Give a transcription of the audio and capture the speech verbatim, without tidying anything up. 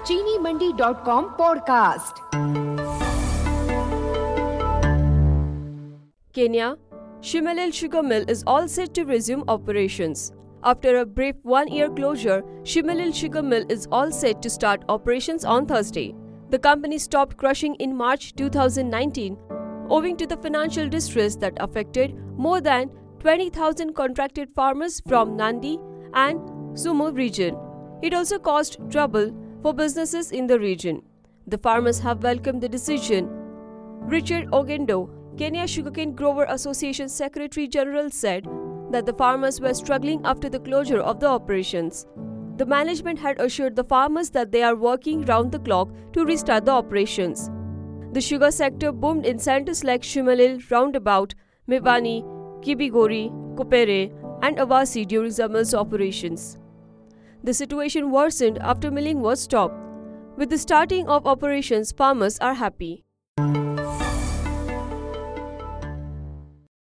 चीनी Mandi dot com podcast. Kenya, Shimilil Sugar Mill is all set to resume operations. After a brief one-year closure, Shimilil Sugar Mill is all set to start operations on Thursday. The company stopped crushing in March two thousand nineteen, owing to the financial distress that affected more than twenty thousand contracted farmers from Nandi and Sumo region. It also caused trouble for businesses in the region. The farmers have welcomed the decision. Richard Ogendo, Kenya Sugarcane Grower Association Secretary General, said that the farmers were struggling after the closure of the operations. The management had assured the farmers that they are working round the clock to restart the operations. The sugar sector boomed in centers like Shimilil, Roundabout, Mivani, Kibigori, Kupere, and Avasi during the mill's operations. The situation worsened after milling was stopped. With the starting of operations, farmers are happy.